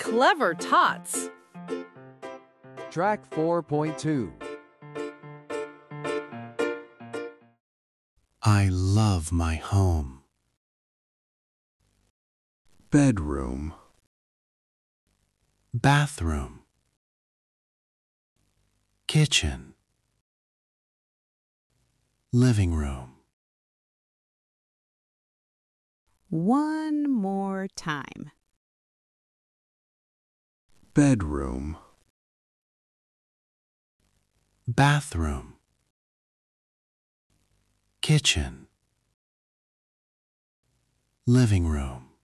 Clever tots. Track 4.2. I love my home. Bedroom, Bathroom. Kitchen. Living room. One more time. bedroom, Bathroom. Kitchen. Living room.